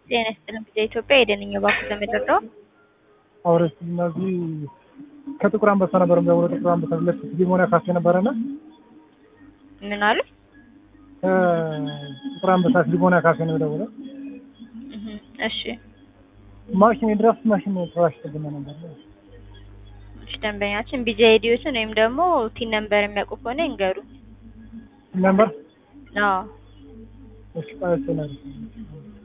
ጤና ይስጥልኝ ኢትዮጵያ የደንኛው ባንክ ተመደረው አውረስ እነዚህ ከጥቁር አንበሳ ነበር የሚያወጣው ጥቁር አንበሳ ሁለት ዲሞና ካፌ ነበርና ምን አሉ? ጥቁር አንበሳ ዲሞና ካፌ ነው ደውለው እሺ ማሽን ድራፍት ማሽን ተዋሽ ተገኘ ነበር። እሺ ደንበኛችን ቢጄዲዎችን ወይም ደግሞ ቲን ነምበር የሚያውቁ ከሆነ ይንገሩ። ነምበር አዎ እሺ ቃል ሰላም